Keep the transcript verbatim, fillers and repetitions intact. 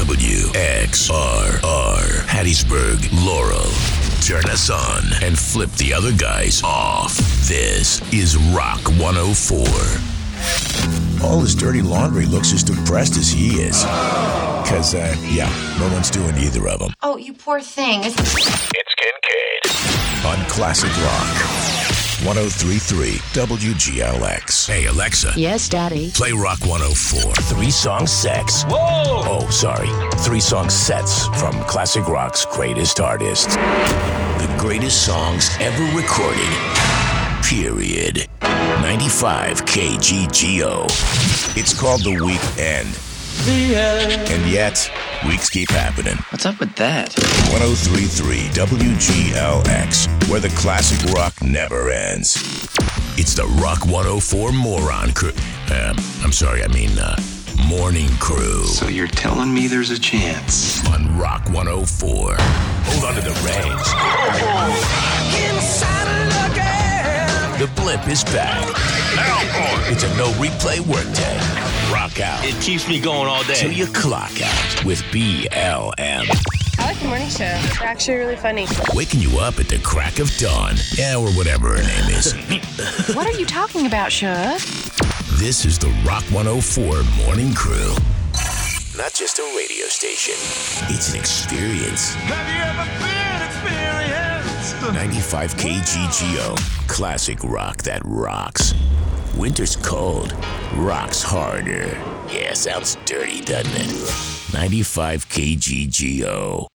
W X R R, Hattiesburg, Laurel. Turn us on and flip the other guys off. This is Rock one oh four. All his dirty laundry looks as depressed as he is. Because, uh, yeah, no one's doing either of them. Oh, you poor thing. It's Kincaid. On Classic Rock. one oh three point three W G L X. Hey, Alexa. Yes, Daddy. Play Rock one oh four. Three song sets. Whoa! Oh, sorry. Three song sets from Classic Rock's greatest artists. The greatest songs ever recorded. Period. ninety-five K G G O. It's called The Weekend. And yet, weeks keep happening. What's up with that? one oh three point three W G L X, where the classic rock never ends. It's the Rock one oh four Moron Crew. Um, I'm sorry, I mean, uh, Morning Crew. So you're telling me there's a chance? On Rock one oh four. Hold on to the reins. The blimp is back. It's a no replay workday. Rock out. It keeps me going all day. Till you clock out with B L M. I like the morning show. They're actually really funny. Waking you up at the crack of dawn. Yeah, or whatever her name is. What are you talking about, Shug? This is the Rock one oh four Morning Crew. Not just a radio station. It's an experience. Have you ever been experienced? ninety-five K G G O. Classic rock that rocks. Winter's cold. Rocks harder. Yeah, sounds dirty, doesn't it? ninety-five K G G O.